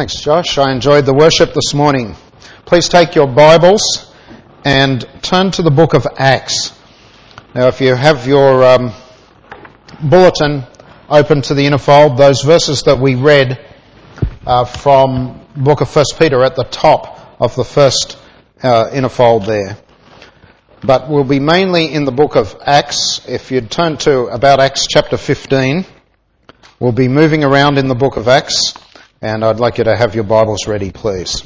Thanks, Josh. I enjoyed the worship this morning. Please take your Bibles and turn to the book of Acts. Now, if you have your bulletin open to the inner fold, those verses that we read from the book of 1 Peter at the top of the first inner fold there. But we'll be mainly in the book of Acts. If you'd turn to about Acts chapter 15, we'll be moving around in the book of Acts. And I'd like you to have your Bibles ready, please.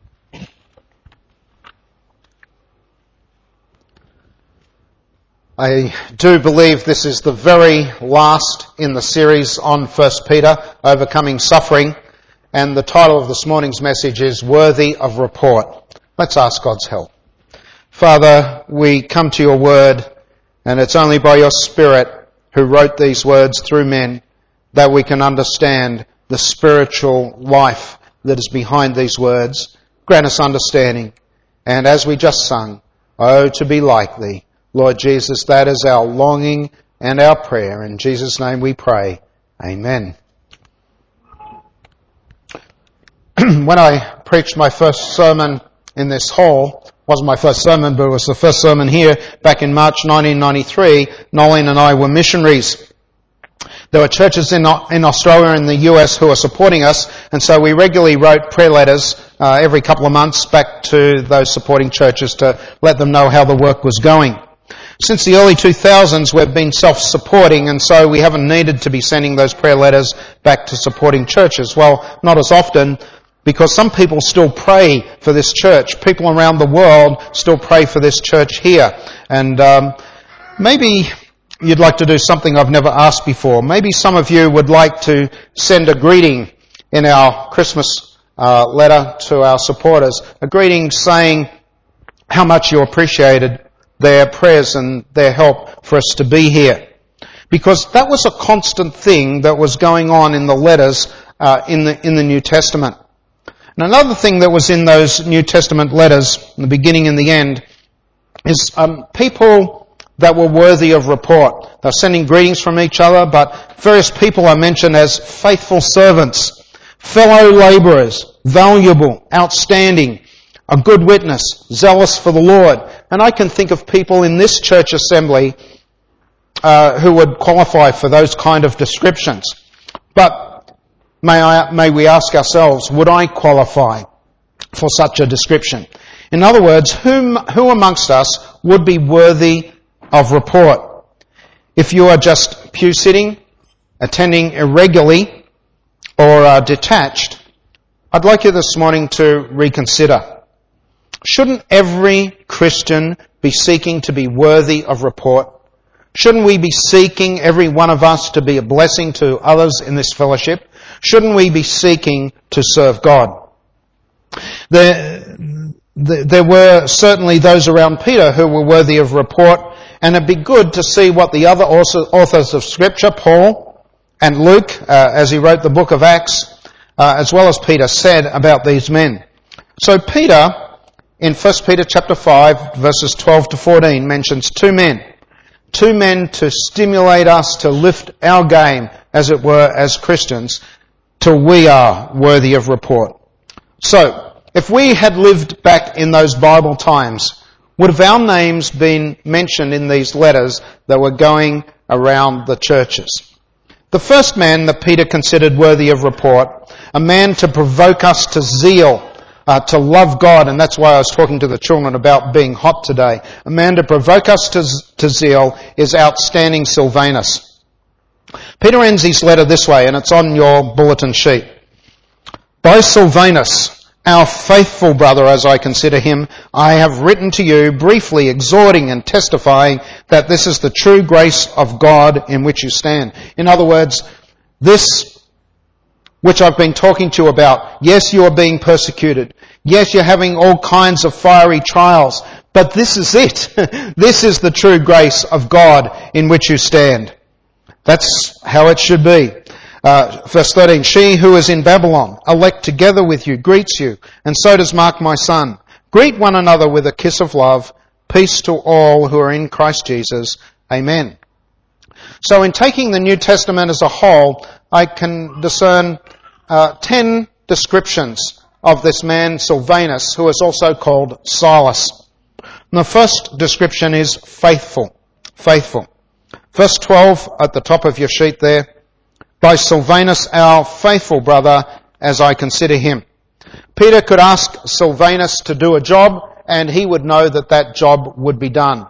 I do believe this is the very last in the series on 1 Peter, Overcoming Suffering, and the title of this morning's message is Worthy of Report. Let's ask God's help. Father, we come to your word, and it's only by your Spirit who wrote these words through men that we can understand the spiritual life that is behind these words. Grant us understanding. And as we just sung, oh, to be like thee, Lord Jesus, that is our longing and our prayer. In Jesus' name we pray. Amen. When I preached my first sermon in this hall, wasn't my first sermon, but it was the first sermon here back in March 1993, Nolene and I were missionaries. There were churches in Australia and the US who were supporting us, and so we regularly wrote prayer letters every couple of months back to those supporting churches to let them know how the work was going. Since the early 2000s, we've been self-supporting, and so we haven't needed to be sending those prayer letters back to supporting churches. Well, not as often, because some people still pray for this church. People around the world still pray for this church here. And maybe you'd like to do something I've never asked before. Maybe some of you would like to send a greeting in our Christmas letter to our supporters. A greeting saying how much you appreciated their prayers and their help for us to be here. Because that was a constant thing that was going on in the letters in the New Testament. And another thing that was in those New Testament letters, in the beginning and the end, is people that were worthy of report. They're sending greetings from each other, but various people are mentioned as faithful servants, fellow labourers, valuable, outstanding, a good witness, zealous for the Lord. And I can think of people in this church assembly who would qualify for those kind of descriptions. But may we ask ourselves, would I qualify for such a description? In other words, who amongst us would be worthy of report? If you are just pew sitting, attending irregularly, or detached, I'd like you this morning to reconsider. Shouldn't every Christian be seeking to be worthy of report? Shouldn't we be seeking, every one of us, to be a blessing to others in this fellowship? Shouldn't we be seeking to serve God? There were certainly those around Peter who were worthy of report, and it'd be good to see what the other authors of Scripture, Paul and Luke, as he wrote the book of Acts, as well as Peter, said about these men. So Peter, in 1 Peter chapter 5, verses 12 to 14, mentions two men to stimulate us to lift our game, as it were, as Christians, till we are worthy of report. So, if we had lived back in those Bible times, would have our names been mentioned in these letters that were going around the churches? The first man that Peter considered worthy of report, a man to provoke us to zeal, to love God, and that's why I was talking to the children about being hot today. A man to provoke us to zeal is outstanding Silvanus. Peter ends his letter this way, and it's on your bulletin sheet. By Silvanus, our faithful brother, as I consider him, I have written to you briefly exhorting and testifying that this is the true grace of God in which you stand. In other words, this which I've been talking to you about, yes, you are being persecuted. Yes, you're having all kinds of fiery trials. But this is it. This is the true grace of God in which you stand. That's how it should be. Verse 13, she who is in Babylon, elect together with you, greets you, and so does Mark my son. Greet one another with a kiss of love. Peace to all who are in Christ Jesus. Amen. So in taking the New Testament as a whole, I can discern 10 descriptions of this man Silvanus, who is also called Silas. And the first description is faithful. Faithful. Verse 12 at the top of your sheet there. By Silvanus, our faithful brother, as I consider him. Peter could ask Silvanus to do a job, and he would know that that job would be done.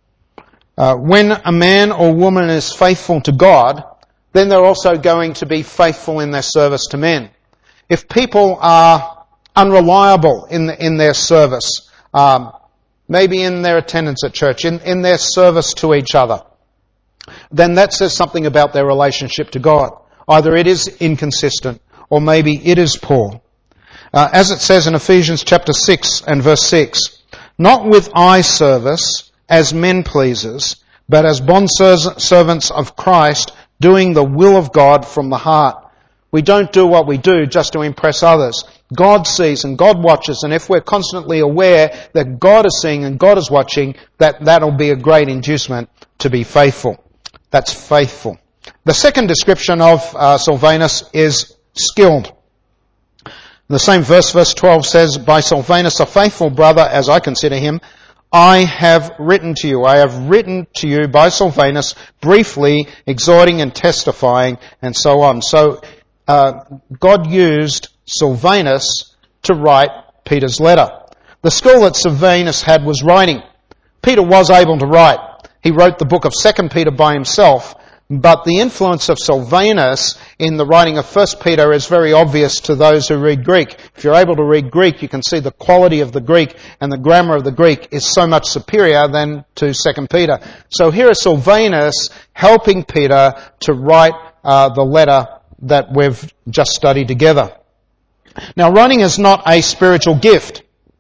When a man or woman is faithful to God, then they're also going to be faithful in their service to men. If people are unreliable in their service, maybe in their attendance at church, in their service to each other, then that says something about their relationship to God. Either it is inconsistent, or maybe it is poor. As it says in Ephesians chapter 6 and verse 6, not with eye service as men pleasers, but as bondservants of Christ, doing the will of God from the heart. We don't do what we do just to impress others. God sees and God watches, and if we're constantly aware that God is seeing and God is watching, that'll be a great inducement to be faithful. That's faithful. The second description of Silvanus is skilled. The same verse 12 says, by Silvanus, a faithful brother, as I consider him, I have written to you. I have written to you by Silvanus, briefly exhorting and testifying, and so on. So God used Silvanus to write Peter's letter. The skill that Silvanus had was writing. Peter was able to write. He wrote the book of 2 Peter by himself, but the influence of Silvanus in the writing of 1 Peter is very obvious to those who read Greek. If you're able to read Greek, you can see the quality of the Greek and the grammar of the Greek is so much superior than to 2 Peter. So here is Silvanus helping Peter to write the letter that we've just studied together. Now, writing is not a spiritual gift,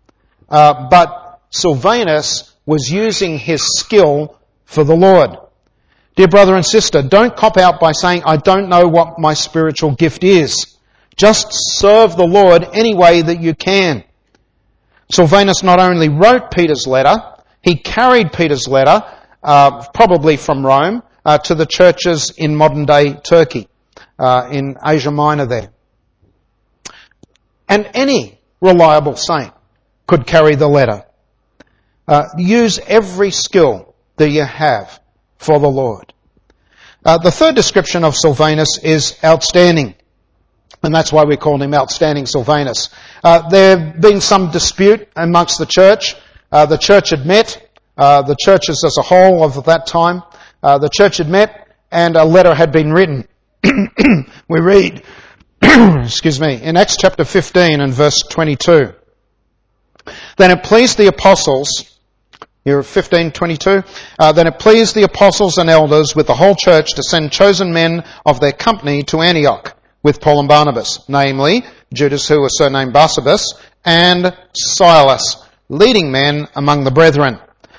but Silvanus was using his skill for the Lord. Dear brother and sister, don't cop out by saying, I don't know what my spiritual gift is. Just serve the Lord any way that you can. Silvanus not only wrote Peter's letter, he carried Peter's letter, probably from Rome, to the churches in modern-day Turkey, in Asia Minor there. And any reliable saint could carry the letter. Use every skill that you have for the Lord. The third description of Silvanus is outstanding. And that's why we called him Outstanding Silvanus. There have been some dispute amongst the church. The church had met, the churches as a whole of that time, the church had met and a letter had been written. We read, in Acts chapter 15 and verse 22. Then it pleased the apostles, here 15:22. Then it pleased the apostles and elders with the whole church to send chosen men of their company to Antioch with Paul and Barnabas, namely Judas, who was surnamed Barsabas, and Silas, leading men among the brethren.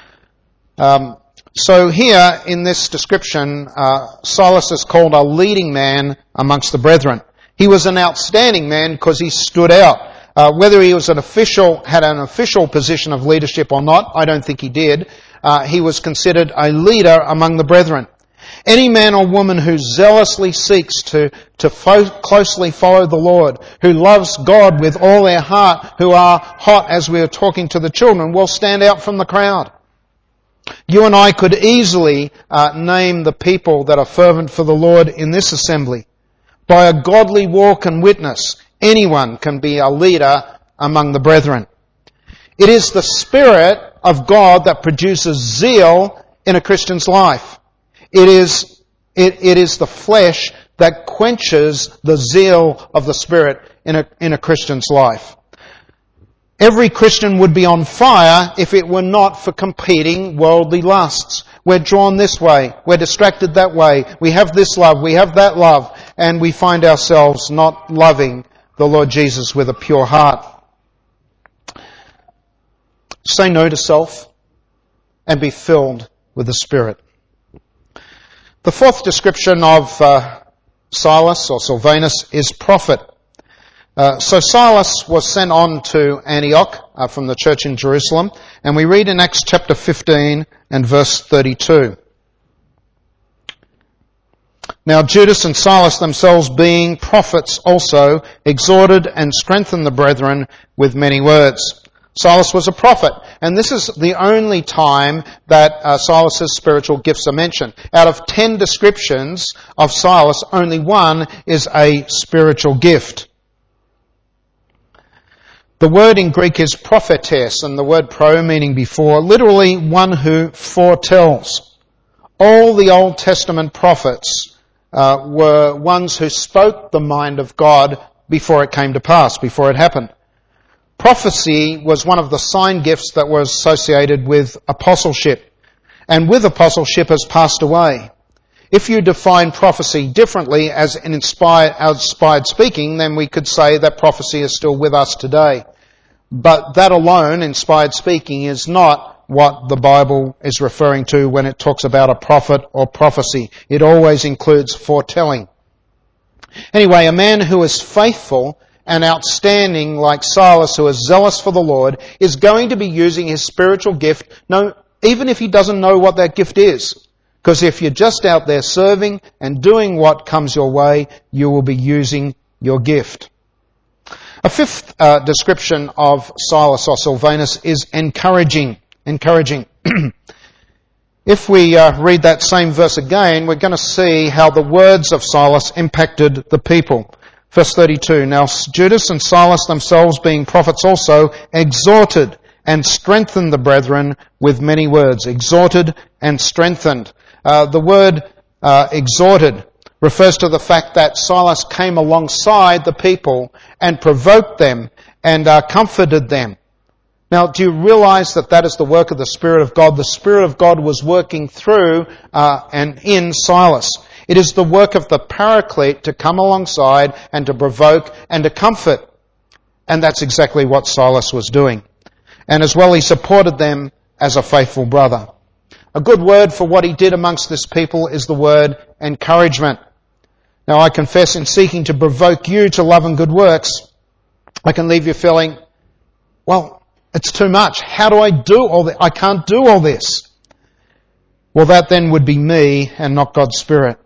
So here in this description, Silas is called a leading man amongst the brethren. He was an outstanding man because he stood out. Whether he was had an official position of leadership or not, I don't think he did. He was considered a leader among the brethren. Any man or woman who zealously seeks to closely follow the Lord, who loves God with all their heart, who are hot as we are talking to the children, will stand out from the crowd. You and I could easily name the people that are fervent for the Lord in this assembly. By a godly walk and witness, anyone can be a leader among the brethren. It is the Spirit of God that produces zeal in a Christian's life. It is the flesh that quenches the zeal of the Spirit in a Christian's life. Every Christian would be on fire if it were not for competing worldly lusts. We're drawn this way, we're distracted that way, we have this love, we have that love, and we find ourselves not loving the Lord Jesus with a pure heart. Say no to self and be filled with the Spirit. The fourth description of Silas or Silvanus is prophet. So Silas was sent on to Antioch from the church in Jerusalem, and we read in Acts chapter 15 and verse 32. Now Judas and Silas themselves, being prophets also, exhorted and strengthened the brethren with many words. Silas was a prophet, and this is the only time that Silas's spiritual gifts are mentioned. Out of 10 descriptions of Silas, only one is a spiritual gift. The word in Greek is prophetes, and the word pro meaning before, literally one who foretells. All the Old Testament prophets were ones who spoke the mind of God before it came to pass, before it happened. Prophecy was one of the sign gifts that was associated with apostleship, and with apostleship has passed away. If you define prophecy differently as an inspired speaking, then we could say that prophecy is still with us today. But that alone, inspired speaking, is not what the Bible is referring to when it talks about a prophet or prophecy. It always includes foretelling. Anyway, a man who is faithful and outstanding like Silas, who is zealous for the Lord, is going to be using his spiritual gift, even if he doesn't know what that gift is. Because if you're just out there serving and doing what comes your way, you will be using your gift. A fifth description of Silas or Silvanus is encouraging. If we read that same verse again, we're going to see how the words of Silas impacted the people. Verse 32, now Judas and Silas themselves, being prophets also, exhorted and strengthened the brethren with many words. Exhorted and strengthened. The word exhorted refers to the fact that Silas came alongside the people and provoked them and comforted them. Now, do you realize that that is the work of the Spirit of God? The Spirit of God was working through and in Silas. It is the work of the Paraclete to come alongside and to provoke and to comfort. And that's exactly what Silas was doing. And as well, he supported them as a faithful brother. A good word for what he did amongst this people is the word encouragement. Now, I confess, in seeking to provoke you to love and good works, I can leave you feeling, well, it's too much. How do I do all this? I can't do all this. Well, that then would be me and not God's Spirit.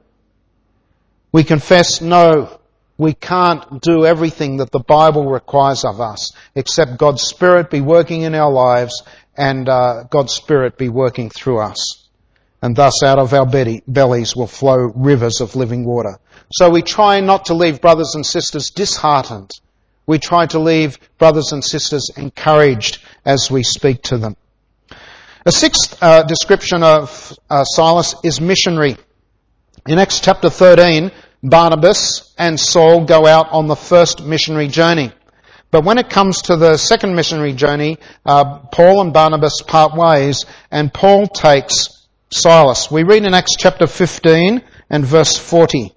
We confess, no, we can't do everything that the Bible requires of us, except God's Spirit be working in our lives and God's Spirit be working through us. And thus out of our bellies will flow rivers of living water. So we try not to leave brothers and sisters disheartened. We try to leave brothers and sisters encouraged as we speak to them. A sixth description of Silas is missionary. In Acts chapter 13, Barnabas and Saul go out on the first missionary journey. But when it comes to the second missionary journey, Paul and Barnabas part ways, and Paul takes Silas. We read in Acts chapter 15 and verse 40.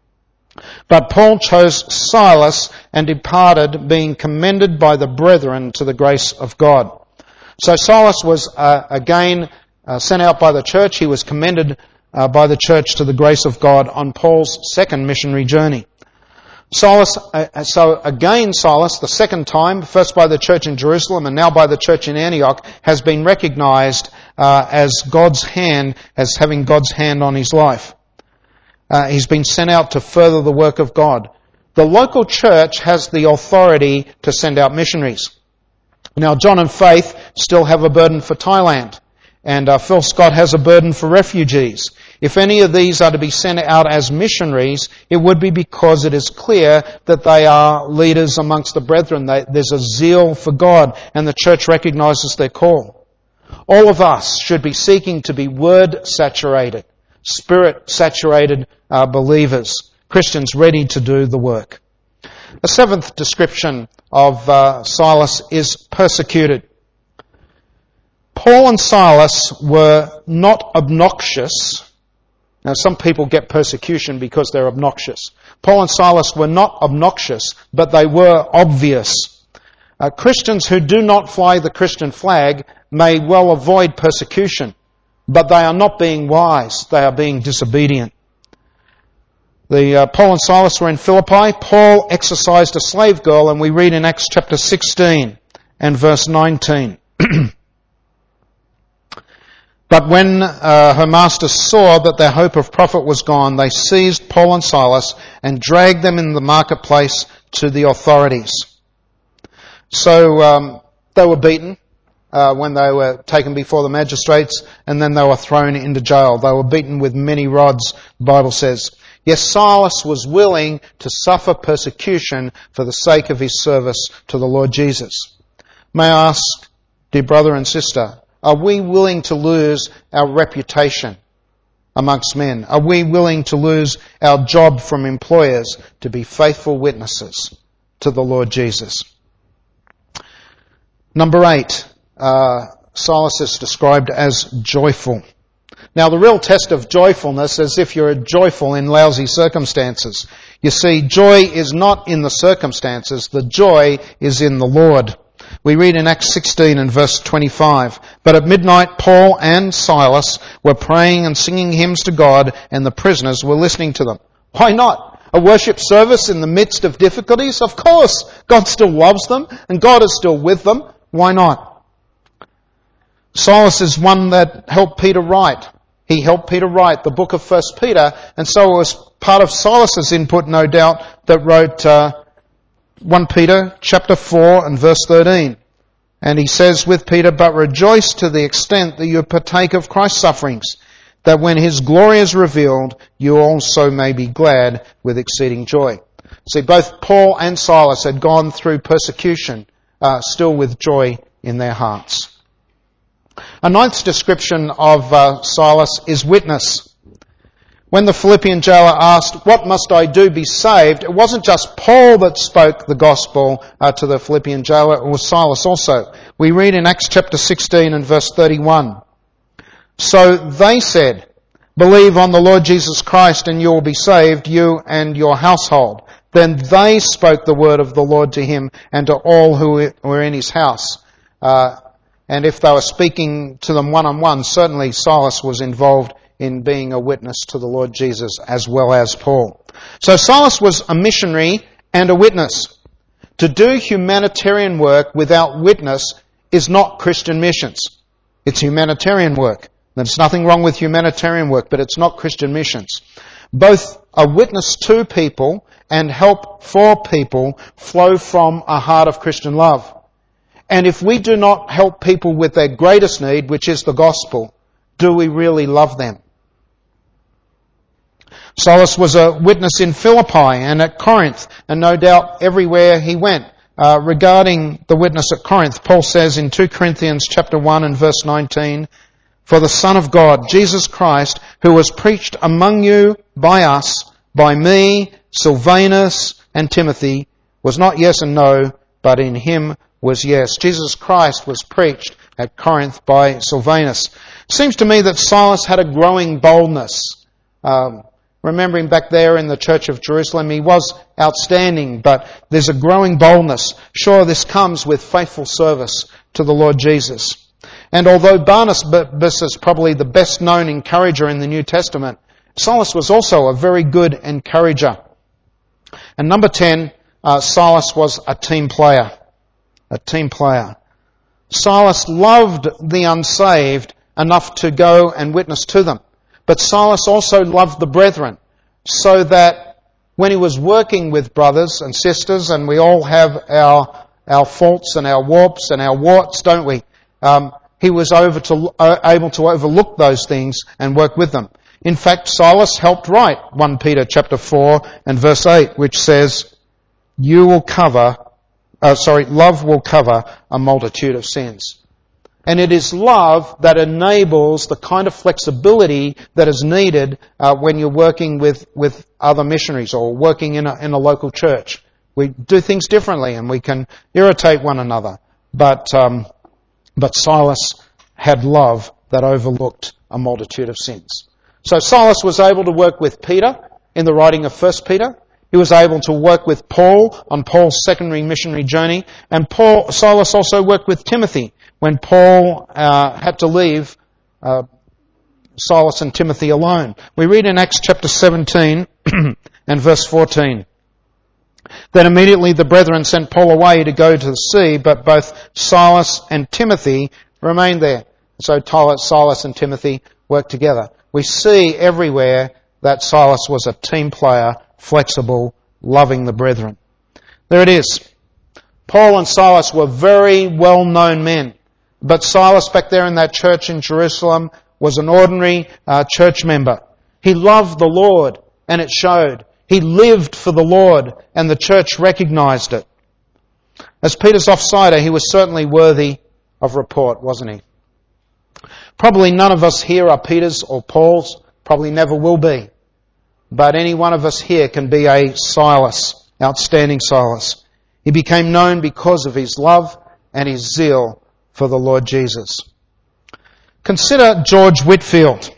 But Paul chose Silas and departed, being commended by the brethren to the grace of God. So Silas was again sent out by the church. He was commended by the church to the grace of God on Paul's second missionary journey. Silas, the second time, first by the church in Jerusalem and now by the church in Antioch, has been recognized as God's hand, as having God's hand on his life. He's been sent out to further the work of God. The local church has the authority to send out missionaries. Now, John and Faith still have a burden for Thailand, and Phil Scott has a burden for refugees. If any of these are to be sent out as missionaries, it would be because it is clear that they are leaders amongst the brethren. There's a zeal for God, and the church recognizes their call. All of us should be seeking to be word-saturated, Spirit-saturated believers, Christians ready to do the work. A seventh description of Silas is persecuted. Paul and Silas were not obnoxious. Now, some people get persecution because they're obnoxious. Paul and Silas were not obnoxious, but they were obvious. Christians who do not fly the Christian flag may well avoid persecution, but they are not being wise. They are being disobedient. Paul and Silas were in Philippi. Paul exorcised a slave girl, and we read in Acts chapter 16 and verse 19. But when her masters saw that their hope of profit was gone, they seized Paul and Silas and dragged them in the marketplace to the authorities. So they were beaten when they were taken before the magistrates, and then they were thrown into jail. They were beaten with many rods, the Bible says. Yes, Silas was willing to suffer persecution for the sake of his service to the Lord Jesus. May I ask, dear brother and sister, are we willing to lose our reputation amongst men? Are we willing to lose our job from employers to be faithful witnesses to the Lord Jesus? Number 8, Silas is described as joyful. Now, the real test of joyfulness is if you're joyful in lousy circumstances. You see, joy is not in the circumstances. The joy is in the Lord. We read in Acts 16 and verse 25, "But at midnight Paul and Silas were praying and singing hymns to God, and the prisoners were listening to them." Why not? A worship service in the midst of difficulties? Of course. God still loves them, and God is still with them. Why not? Silas is one that helped Peter write. He helped Peter write the book of 1 Peter, and so it was part of Silas's input, no doubt, that wrote 1 Peter chapter 4 and verse 13. And he says with Peter, "But rejoice to the extent that you partake of Christ's sufferings, that when his glory is revealed, you also may be glad with exceeding joy." See, both Paul and Silas had gone through persecution, still with joy in their hearts. A ninth description of Silas is witness. When the Philippian jailer asked, "What must I do to be saved?" it wasn't just Paul that spoke the gospel to the Philippian jailer, it was Silas also. We read in Acts chapter 16 and verse 31. "So they said, 'Believe on the Lord Jesus Christ and you will be saved, you and your household.' Then they spoke the word of the Lord to him and to all who were in his house." And if they were speaking to them one-on-one, certainly Silas was involved in being a witness to the Lord Jesus as well as Paul. So Silas was a missionary and a witness. To do humanitarian work without witness is not Christian missions. It's humanitarian work. There's nothing wrong with humanitarian work, but it's not Christian missions. Both a witness to people and help for people flow from a heart of Christian love. And if we do not help people with their greatest need, which is the gospel, do we really love them? Silas was a witness in Philippi and at Corinth, and no doubt everywhere he went. Regarding the witness at Corinth, Paul says in 2 Corinthians chapter 1 and verse 19, "For the Son of God, Jesus Christ, who was preached among you by us, by me, Silvanus, and Timothy, was not yes and no, but in him was yes." Jesus Christ was preached at Corinth by Silvanus. Seems to me that Silas had a growing boldness. Remembering back there in the church of Jerusalem, he was outstanding, but there's a growing boldness. Sure, this comes with faithful service to the Lord Jesus. And although Barnabas is probably the best known encourager in the New Testament, Silas was also a very good encourager. And number 10, Silas was a team player. A team player. Silas loved the unsaved enough to go and witness to them. But Silas also loved the brethren, so that when he was working with brothers and sisters, and we all have our faults and our warps and our warts, don't we? He was able to overlook those things and work with them. In fact, Silas helped write 1 Peter chapter 4 and verse 8, which says, love will cover a multitude of sins. And it is love that enables the kind of flexibility that is needed when you're working with other missionaries or working in a local church. We do things differently and we can irritate one another. But Silas had love that overlooked a multitude of sins. So Silas was able to work with Peter in the writing of 1 Peter. He was able to work with Paul on Paul's secondary missionary journey. And Silas also worked with Timothy when Paul had to leave Silas and Timothy alone. We read in Acts chapter 17 and verse 14. Then immediately the brethren sent Paul away to go to the sea, but both Silas and Timothy remained there. So Silas and Timothy worked together. We see everywhere that Silas was a team player, flexible, loving the brethren. There it is. Paul and Silas were very well-known men. But Silas back there in that church in Jerusalem was an ordinary church member. He loved the Lord, and it showed. He lived for the Lord, and the church recognized it. As Peter's offsider, he was certainly worthy of report, wasn't he? Probably none of us here are Peter's or Paul's, probably never will be. But any one of us here can be a Silas, outstanding Silas. He became known because of his love and his zeal for the Lord Jesus. Consider George Whitefield.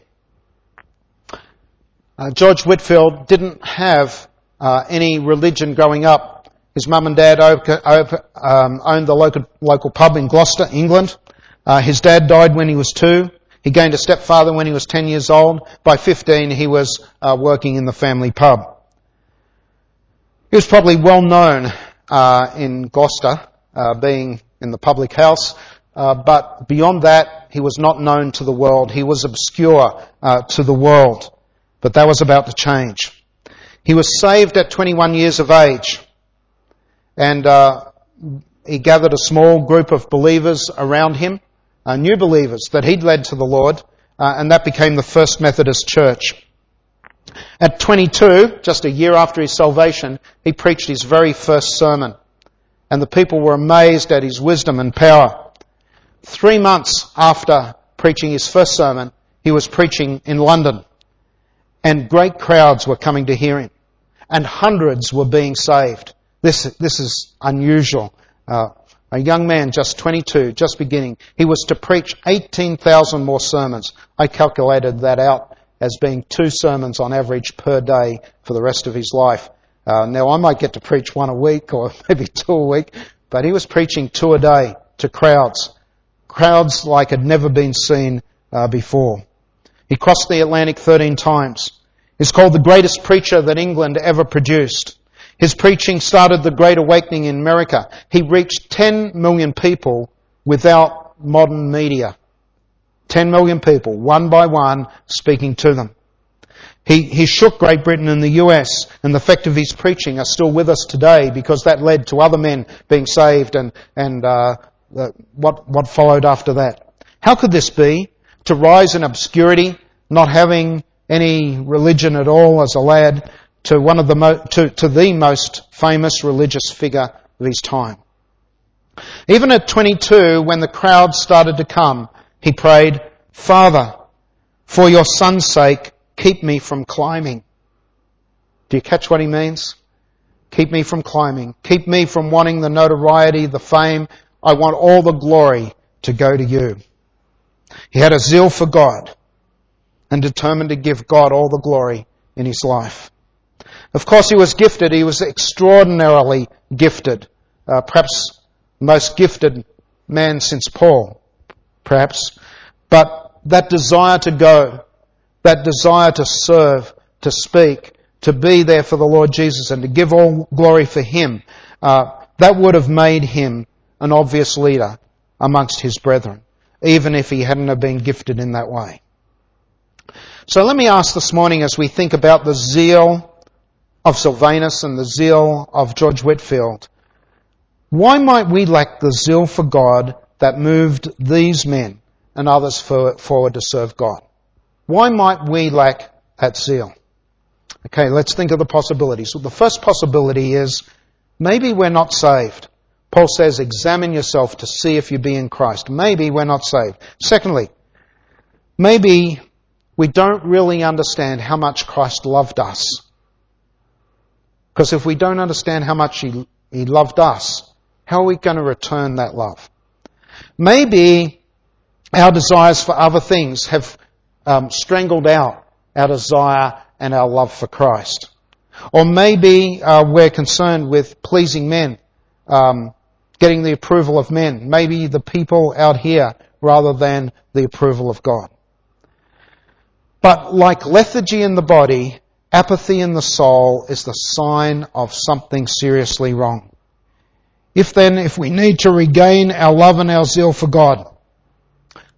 George Whitefield didn't have any religion growing up. His mum and dad owned the local pub in Gloucester, England. His dad died when he was 2. He gained a stepfather when he was 10 years old. By 15, he was working in the family pub. He was probably well known in Gloucester, being in the public house, but beyond that, he was not known to the world. He was obscure to the world, but that was about to change. He was saved at 21 years of age, and he gathered a small group of believers around him, new believers that he'd led to the Lord, and that became the First Methodist Church. At 22, just a year after his salvation, he preached his very first sermon, and the people were amazed at his wisdom and power. 3 months after preaching his first sermon, he was preaching in London, and great crowds were coming to hear him, and hundreds were being saved. This is unusual. A young man, just 22, just beginning, he was to preach 18,000 more sermons. I calculated that out as being 2 sermons on average per day for the rest of his life. Now, I might get to preach 1 a week or maybe 2 a week, but he was preaching 2 a day to crowds like had never been seen before. He crossed the Atlantic 13 times. He's called the greatest preacher that England ever produced. His preaching started the Great Awakening in America. He reached 10 million people without modern media. 10 million people, one by one, speaking to them. He shook Great Britain and the US, and the effect of his preaching are still with us today because that led to other men being saved and what followed after that. How could this be? To rise in obscurity, not having any religion at all as a lad, to one of the most famous religious figure of his time. Even at 22, when the crowd started to come, he prayed, "Father, for your son's sake, keep me from climbing." Do you catch what he means? Keep me from climbing. Keep me from wanting the notoriety, the fame. I want all the glory to go to you. He had a zeal for God and determined to give God all the glory in his life. Of course, he was gifted. He was extraordinarily gifted. Perhaps the most gifted man since Paul, perhaps. But that desire to go, that desire to serve, to speak, to be there for the Lord Jesus and to give all glory for him, that would have made him an obvious leader amongst his brethren, even if he hadn't have been gifted in that way. So let me ask this morning, as we think about the zeal of Sylvanus and the zeal of George Whitefield, why might we lack the zeal for God that moved these men and others forward to serve God? Why might we lack that zeal? Okay, let's think of the possibilities. Well, the first possibility is maybe we're not saved. Paul says, examine yourself to see if you be in Christ. Maybe we're not saved. Secondly, maybe we don't really understand how much Christ loved us. Because if we don't understand how much He loved us, how are we going to return that love? Maybe our desires for other things have strangled out our desire and our love for Christ. Or maybe we're concerned with pleasing men, getting the approval of men, maybe the people out here rather than the approval of God. But like lethargy in the body, apathy in the soul is the sign of something seriously wrong. If we need to regain our love and our zeal for God,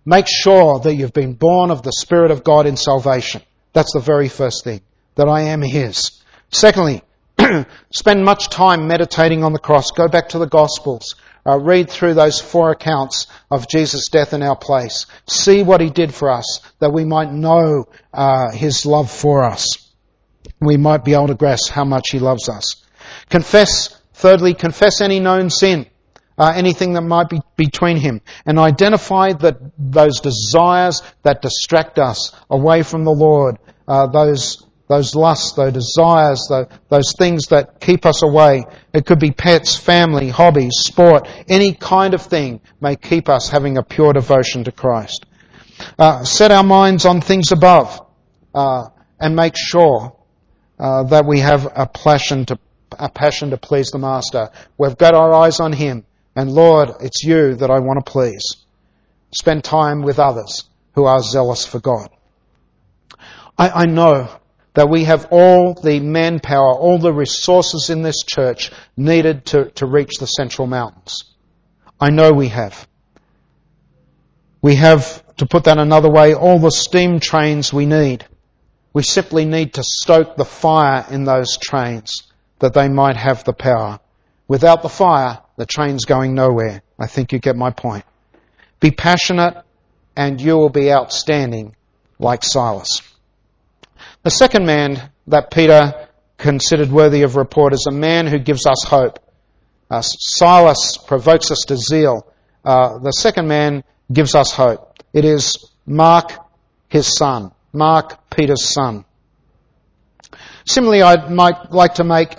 Make sure that you've been born of the Spirit of God in salvation. That's the very first thing, that I am His. Secondly, spend much time meditating on the cross. Go back to the Gospels. Read through those 4 accounts of Jesus' death in our place. See what He did for us, that we might know His love for us. We might be able to grasp how much He loves us. Thirdly, confess any known sin. Anything that might be between him, and identify those desires that distract us away from the Lord, those lusts, those desires, those things that keep us away. It could be pets, family, hobbies, sport, any kind of thing may keep us having a pure devotion to Christ. Set our minds on things above, and make sure that we have a passion to please the Master. We've got our eyes on Him. And Lord, it's You that I want to please. Spend time with others who are zealous for God. I know that we have all the manpower, all the resources in this church needed to reach the Central Mountains. I know we have. We have, to put that another way, all the steam trains we need. We simply need to stoke the fire in those trains that they might have the power. Without the fire, the train's going nowhere. I think you get my point. Be passionate and you will be outstanding like Silas. The second man that Peter considered worthy of report is a man who gives us hope. Silas provokes us to zeal. The second man gives us hope. It is Mark, his son. Mark, Peter's son. Similarly, I might like to make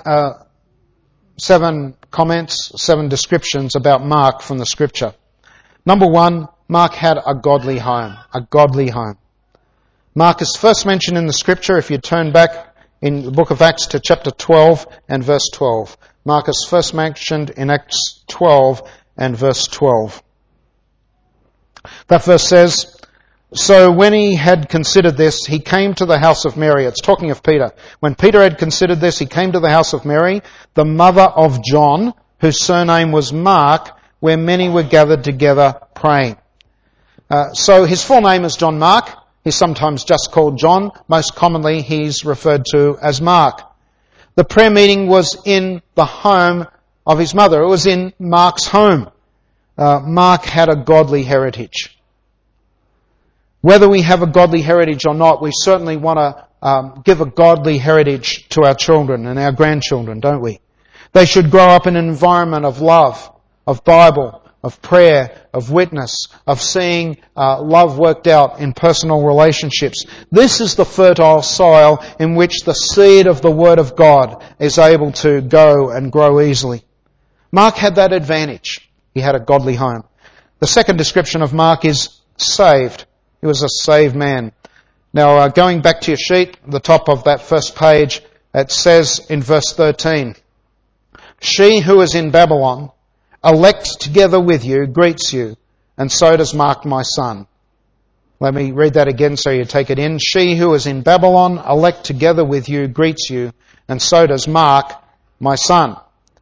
7 comments, 7 descriptions about Mark from the Scripture. Number 1, Mark had a godly home. A godly home. Mark is first mentioned in the Scripture, if you turn back in the book of Acts to chapter 12 and verse 12. Mark is first mentioned in Acts 12 and verse 12. That verse says, "So when he had considered this, he came to the house of Mary." It's talking of Peter. When Peter had considered this, he came to the house of Mary, the mother of John, whose surname was Mark, where many were gathered together praying. So his full name is John Mark. He's sometimes just called John. Most commonly, he's referred to as Mark. The prayer meeting was in the home of his mother. It was in Mark's home. Mark had a godly heritage. Whether we have a godly heritage or not, we certainly want to give a godly heritage to our children and our grandchildren, don't we? They should grow up in an environment of love, of Bible, of prayer, of witness, of seeing love worked out in personal relationships. This is the fertile soil in which the seed of the Word of God is able to go and grow easily. Mark had that advantage. He had a godly home. The second description of Mark is saved. He was a saved man. Now, going back to your sheet, the top of that first page, it says in verse 13, "She who is in Babylon, elect together with you, greets you, and so does Mark my son." Let me read that again so you take it in. "She who is in Babylon, elect together with you, greets you, and so does Mark my son."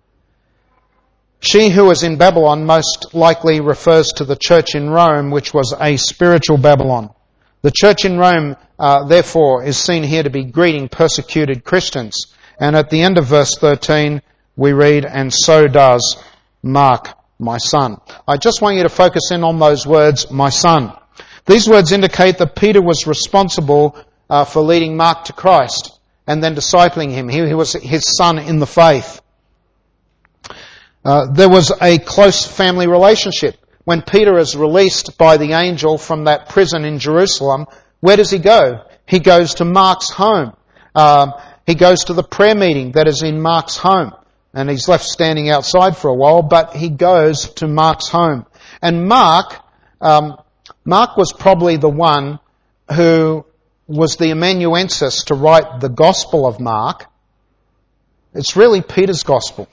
She who is in Babylon most likely refers to the church in Rome, which was a spiritual Babylon. The church in Rome, therefore, is seen here to be greeting persecuted Christians. And at the end of verse 13, we read, "And so does Mark, my son." I just want you to focus in on those words, "my son." These words indicate that Peter was responsible for leading Mark to Christ and then discipling him. He was his son in the faith. There was a close family relationship. When Peter is released by the angel from that prison in Jerusalem, where does he go? He goes to Mark's home. He goes to the prayer meeting that is in Mark's home. And he's left standing outside for a while, but he goes to Mark's home. And Mark was probably the one who was the amanuensis to write the Gospel of Mark. It's really Peter's Gospel.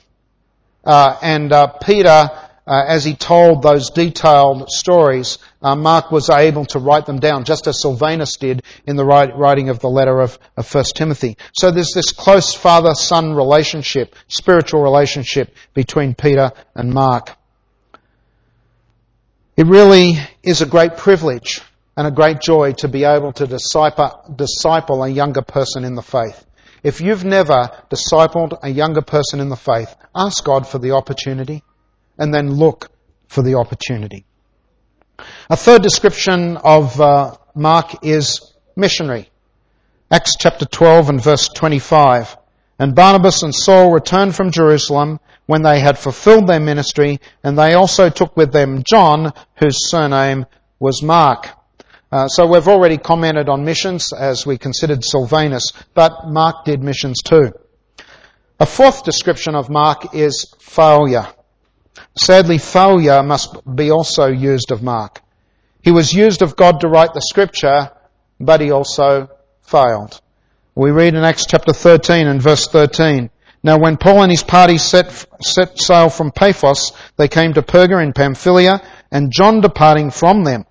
Peter, as he told those detailed stories, Mark was able to write them down, just as Silvanus did in the writing of the letter of 1 Timothy. So there's this close father-son relationship, spiritual relationship between Peter and Mark. It really is a great privilege and a great joy to be able to disciple a younger person in the faith. If you've never discipled a younger person in the faith, ask God for the opportunity and then look for the opportunity. A third description of Mark is missionary. Acts chapter 12 and verse 25. And Barnabas and Saul returned from Jerusalem when they had fulfilled their ministry, and they also took with them John, whose surname was Mark. So we've already commented on missions as we considered Silvanus, but Mark did missions too. A fourth description of Mark is failure. Sadly, failure must be also used of Mark. He was used of God to write the scripture, but he also failed. We read in Acts chapter 13 and verse 13, Now when Paul and his party set sail from Paphos, they came to Perga in Pamphylia, and John departing from them,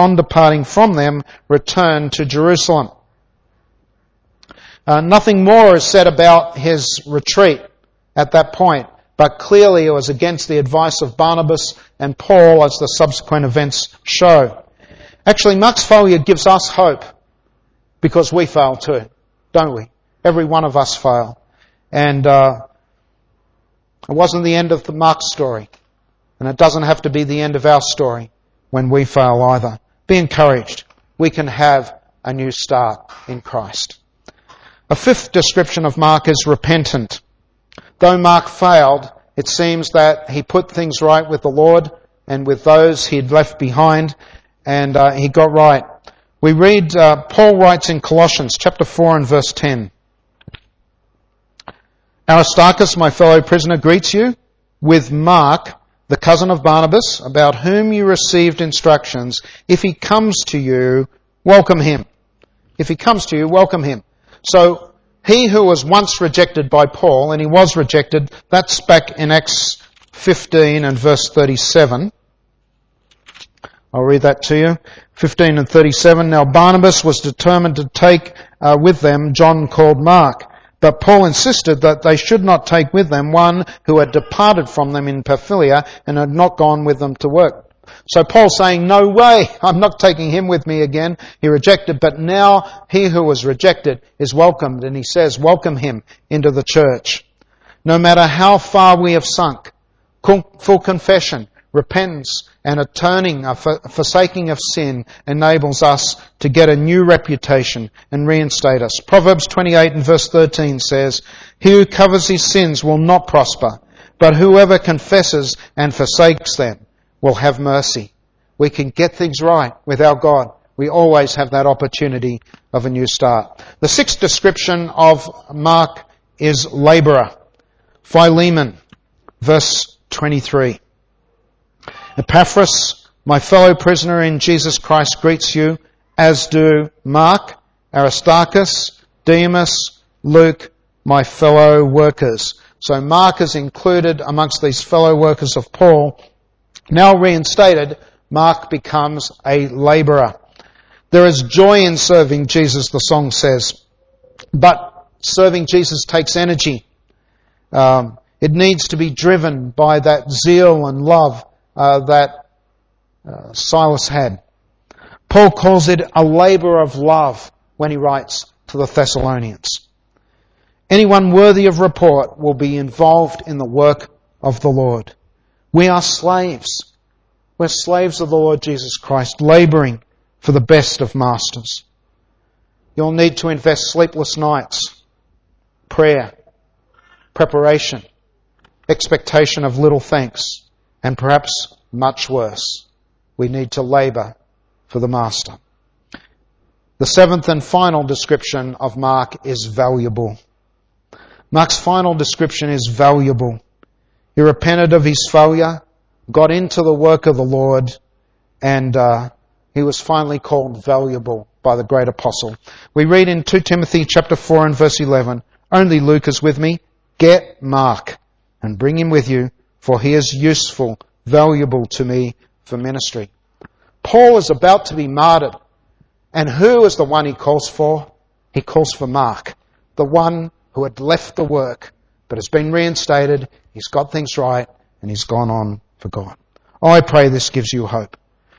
returned to Jerusalem. Nothing more is said about his retreat at that point, but clearly it was against the advice of Barnabas and Paul, as the subsequent events show. Actually, Mark's failure gives us hope, because we fail too, don't we? Every one of us fail. And it wasn't the end of the Mark story. And it doesn't have to be the end of our story when we fail either. Be encouraged. We can have a new start in Christ. A fifth description of Mark is repentant. Though Mark failed, it seems that he put things right with the Lord and with those he had left behind, and he got right. We read, Paul writes in Colossians chapter 4 and verse 10, Aristarchus, my fellow prisoner, greets you, with Mark, the cousin of Barnabas, about whom you received instructions. If he comes to you, welcome him. If he comes to you, welcome him. So, he who was once rejected by Paul, and he was rejected, that's back in Acts 15 and verse 37. I'll read that to you. 15 and 37. Now Barnabas was determined to take with them John called Mark. But Paul insisted that they should not take with them one who had departed from them in Pamphylia and had not gone with them to work. So Paul's saying, no way, I'm not taking him with me again. He rejected, but now he who was rejected is welcomed, and he says, welcome him into the church. No matter how far we have sunk, full confession, repentance, and a turning, a forsaking of sin enables us to get a new reputation and reinstate us. Proverbs 28 and verse 13 says, He who covers his sins will not prosper, but whoever confesses and forsakes them will have mercy. We can get things right with our God. We always have that opportunity of a new start. The sixth description of Mark is labourer. Philemon, verse 23. Epaphras, my fellow prisoner in Jesus Christ, greets you, as do Mark, Aristarchus, Demas, Luke, my fellow workers. So Mark is included amongst these fellow workers of Paul. Now reinstated, Mark becomes a labourer. There is joy in serving Jesus, the song says. But serving Jesus takes energy. It needs to be driven by that zeal and love that Silas had. Paul calls it a labour of love when he writes to the Thessalonians. Anyone worthy of report will be involved in the work of the Lord. We are slaves. We're slaves of the Lord Jesus Christ, labouring for the best of masters. You'll need to invest sleepless nights, prayer, preparation, expectation of little thanks, and perhaps much worse. We need to labour for the Master. The seventh and final description of Mark is valuable. Mark's final description is valuable. He repented of his failure, got into the work of the Lord, and he was finally called valuable by the great apostle. We read in 2 Timothy chapter 4 and verse 11, Only Luke is with me. Get Mark and bring him with you, for he is useful, valuable to me for ministry. Paul is about to be martyred. And who is the one he calls for? He calls for Mark, the one who had left the work, but has been reinstated, he's got things right, and he's gone on for God. I pray this gives you hope.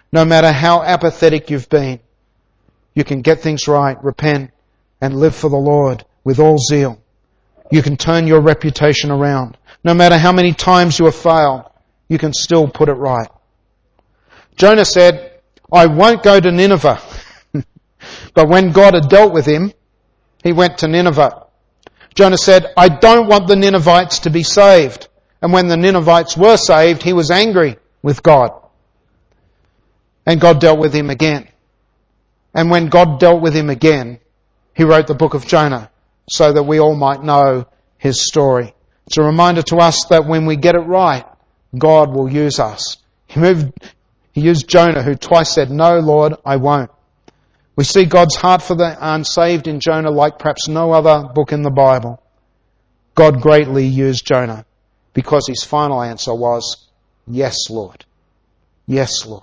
No matter how apathetic you've been, you can get things right, repent, and live for the Lord with all zeal. You can turn your reputation around. No matter how many times you have failed, you can still put it right. Jonah said, I won't go to Nineveh. But when God had dealt with him, he went to Nineveh. Jonah said, I don't want the Ninevites to be saved. And when the Ninevites were saved, he was angry with God. And God dealt with him again. And when God dealt with him again, he wrote the book of Jonah so that we all might know his story. It's a reminder to us that when we get it right, God will use us. He used Jonah, who twice said, no, Lord, I won't. We see God's heart for the unsaved in Jonah like perhaps no other book in the Bible. God greatly used Jonah because his final answer was, yes, Lord. Yes, Lord.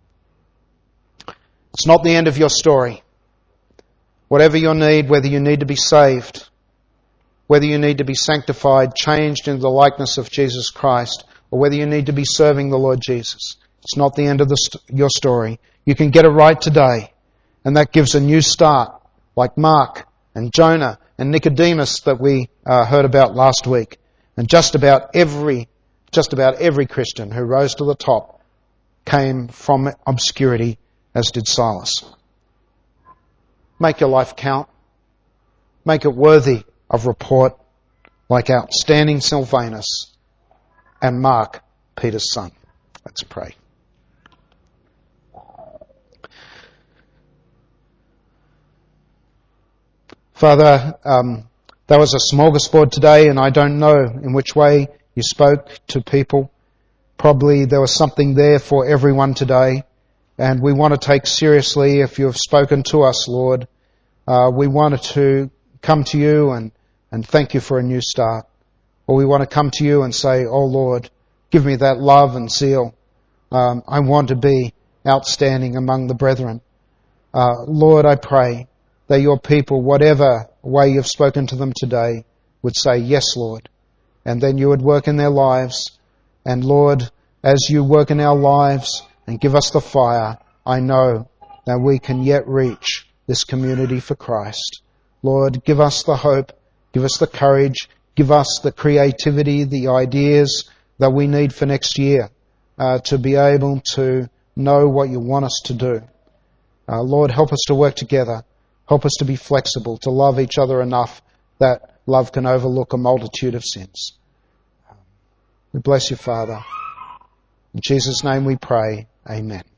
It's not the end of your story. Whatever your need, whether you need to be saved, whether you need to be sanctified, changed into the likeness of Jesus Christ, or whether you need to be serving the Lord Jesus, it's not the end of your story. You can get it right today, and that gives a new start, like Mark and Jonah and Nicodemus that we heard about last week, and just about every Christian who rose to the top came from obscurity, as did Silas. Make your life count. Make it worthy of report, like outstanding Silvanus and Mark, Peter's son. Let's pray. Father, that was a smorgasbord today, and I don't know in which way you spoke to people. Probably there was something there for everyone today, and we want to take seriously if you have spoken to us, Lord. We wanted to come to you and thank you for a new start. Or we want to come to you and say, oh Lord, give me that love and zeal. I want to be outstanding among the brethren. Lord, I pray that your people, whatever way you've spoken to them today, would say, yes, Lord. And then you would work in their lives. And Lord, as you work in our lives and give us the fire, I know that we can yet reach this community for Christ. Lord, give us the hope, give us the courage, give us the creativity, the ideas that we need for next year to be able to know what you want us to do. Lord, help us to work together. Help us to be flexible, to love each other enough that love can overlook a multitude of sins. We bless you, Father. In Jesus' name we pray. Amen.